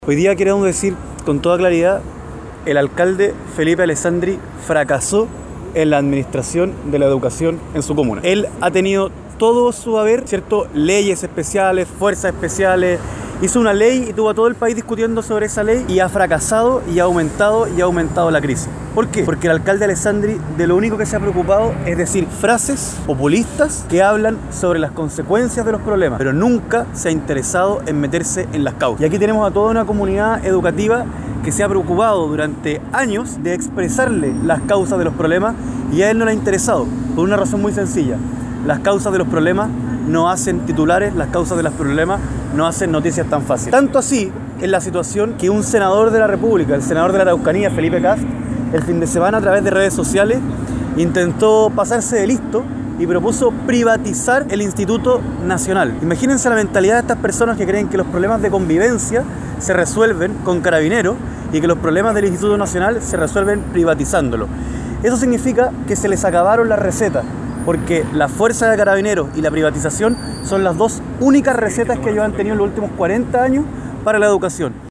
Hoy día queremos decir con toda claridad, el alcalde Felipe Alessandri fracasó en la administración de la educación en su comuna. Él ha tenido todo su haber, ¿cierto? Leyes especiales, fuerzas especiales, hizo una ley y tuvo a todo el país discutiendo sobre esa ley y ha fracasado y ha aumentado la crisis. ¿Por qué? Porque el alcalde Alessandri de lo único que se ha preocupado es decir frases populistas que hablan sobre las consecuencias de los problemas, pero nunca se ha interesado en meterse en las causas. Y aquí tenemos a toda una comunidad educativa que se ha preocupado durante años de expresarle las causas de los problemas y a él no le ha interesado, por una razón muy sencilla. Las causas de los problemas no hacen titulares, las causas de los problemas no hacen noticias tan fáciles. Tanto así es la situación que un senador de la República, el senador de la Araucanía, Felipe Kast, el fin de semana a través de redes sociales intentó pasarse de listo y propuso privatizar el Instituto Nacional. Imagínense la mentalidad de estas personas que creen que los problemas de convivencia se resuelven con Carabineros y que los problemas del Instituto Nacional se resuelven privatizándolo. Eso significa que se les acabaron las recetas, porque la fuerza de Carabineros y la privatización son las dos únicas recetas que ellos han tenido en los últimos 40 años para la educación.